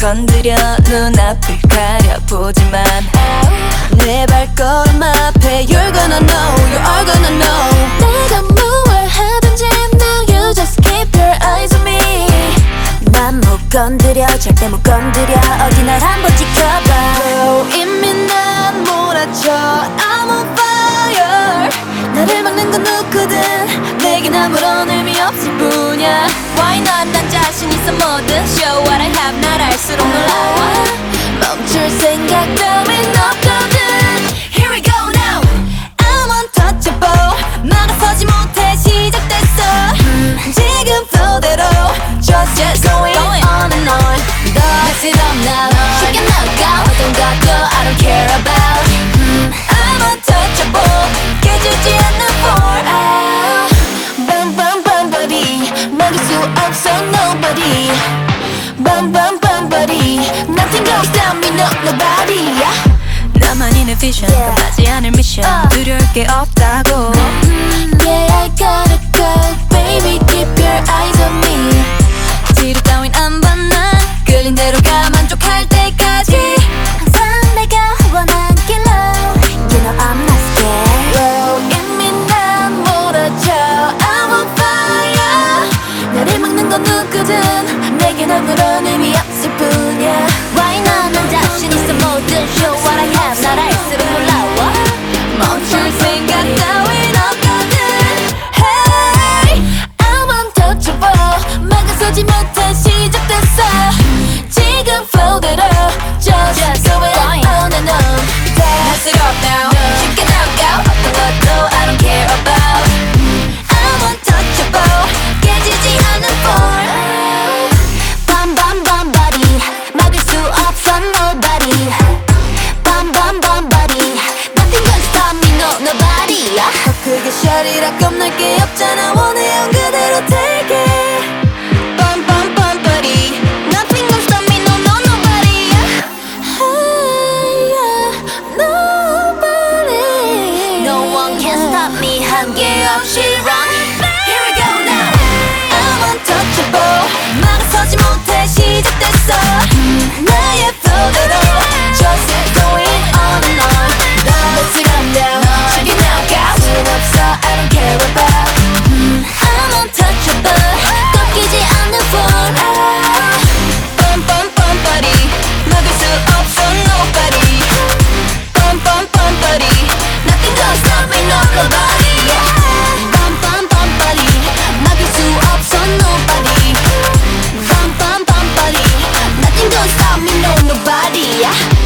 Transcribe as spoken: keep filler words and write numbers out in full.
건드려 눈앞을 가려보지만 내 발걸음 앞에 You're gonna know, you are gonna know. 내가 뭘 하든지 now you just keep your eyes on me. 난 못 건드려 절대 못 건드려 어디 날 한번 지켜봐. oh, 이미 난 몰아쳐 I'm on fire. 나를 막는 건 누구든 내겐 아무런 의미 없을 뿐이야. Why not? 난 자신 있어 뭐든 Show what I have. 날 알수록 놀라워. 멈출 생각 따윈 없거든. Here we go now. I'm untouchable. 막아서지 못해 시작됐어. 음, 지금 flow대로 Just just going, going on and on. Mess it up now. 쉽게 나가 어떤 것도 I don't care about. 음, I'm untouchable. 깨지지 않는 for ah. Bam bam bam body 막을 수 없어 nobody. Bam bam bam body Nothing can stop me no nobody. yeah. 나만이 내 vision Yeah. 끝나지 않을 미션 uh. 두려울 게 없다고. Yeah I gotta go baby keep your eyes on me. 지루 따윈 안 봐 난 끌린 대로 가 만족할 때까지. 항상 내가 원한 길로 You know I'm not scared. oh, 이미 난 몰아쳐 I'm on fire. 나를 막는 건 누구든 내겐 아무런 의미 없을 뿐이야. Why not? 난 자신 있어 모든 Show what I have. 날 알수록 놀라워. 멈출 생각 따윈 없거든. Hey, I'm untouchable 막아서지 못해 시작됐어. 지금 flow대로 Just, Just going going on and on. mess it up now. 쉽게 나가 어떤 것도 I don't care about. I'm untouchable 깨지지 않는 form. Bam bam bam body 막을 수 없어 nobody. Bam bam bam body Nothing can stop me no nobody. yeah. 더 크게 샤리라 겁날 게 없잖아. 원해요 그대로 take it. Bum bum bum buddy. Nothing can stop me no no nobody. yeah. Hey, yeah, nobody. No one can stop me 한계 없이 run. Here we go now. I'm untouchable. 막아서지 못해 시작됐어. 나의 flow대로 Just going on and on. Let's it up now. 쉽게 나가 순 없어 I don't care about. I'm untouchable 꺾이지 않는 form. Bum bum bum buddy. 막을 수 없어 nobody. Bum bum bum buddy. Nothing can stop me no nobody. yeah. Bam bam bam body 막을 수 없어 nobody. Bam bam bam body Nothing can stop me no nobody. yeah.